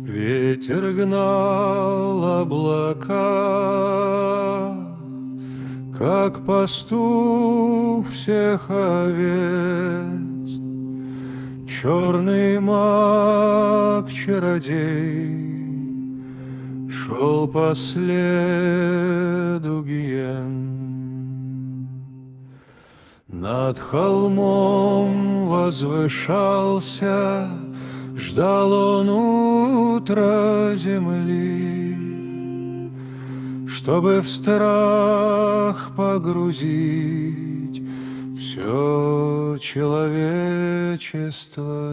Ветер гнал облака, как пастух всех овец. Черный маг-чародей шел по следу гиен. Над холмом возвышался, ждал он утра земли, чтобы в страх погрузить все человечество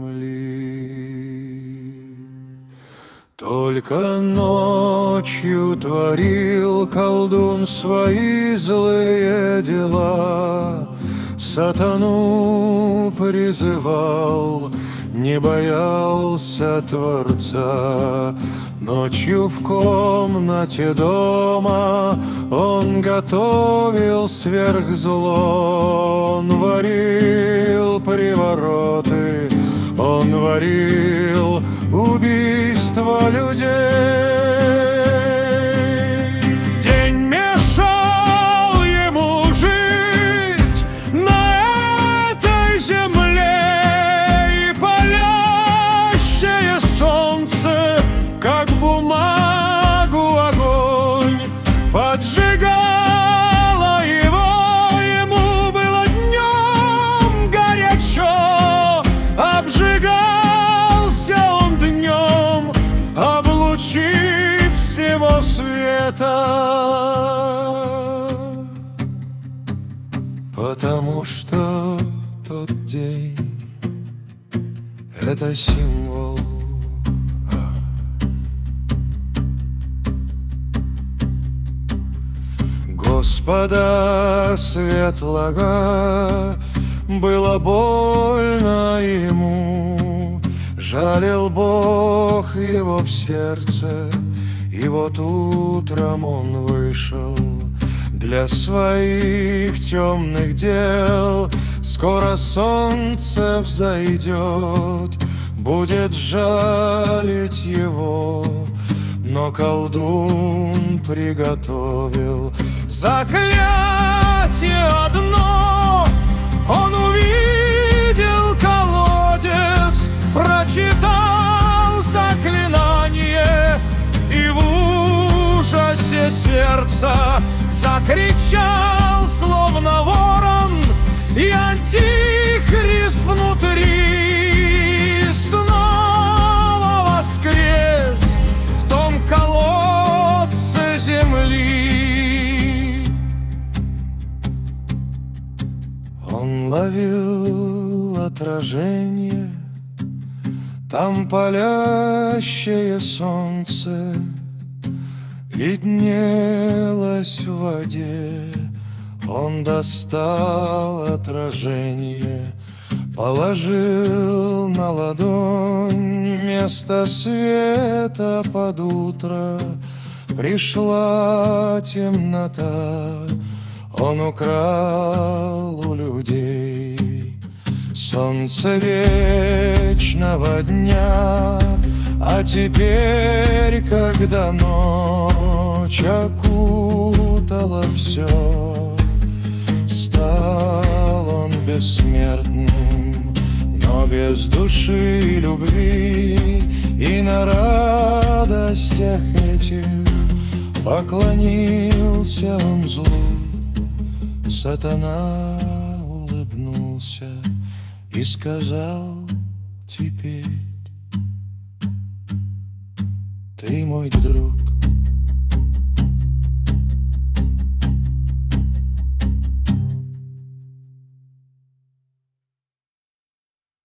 земли. Только ночью творил колдун свои злые дела, сатану призывал, не боялся Творца. Ночью в комнате дома он готовил сверхзло. Он варил привороты, он варил убийство людей. День мешал ему жить на этой земле, и палящее солнце, как бумагу огонь, поджигало его. Ему было днем горячо, обжигался он днем, облучив всего света. Потому что тот день — это символ Господа светлого. Было больно ему, жалел Бог его в сердце. И вот утром он вышел для своих темных дел. Скоро солнце взойдет, будет жалить его, но колдун приготовил заклятие одно. Он увидел колодец, прочитал заклинание, и в ужасе сердца закричал, словно ворон, и антихрист внутри снова воскрес в том колодце земли. Он ловил отражение, там палящее солнце виднелось в воде. Он достал отражение, положил на ладонь. Вместо света под утро пришла темнота. Он украл у людей солнце вечного дня. А теперь, когда ночь окутала все, стал он бессмертным, но без души и любви. И на радостях этих поклонился он злу. Сатана улыбнулся и сказал: теперь ты мой друг.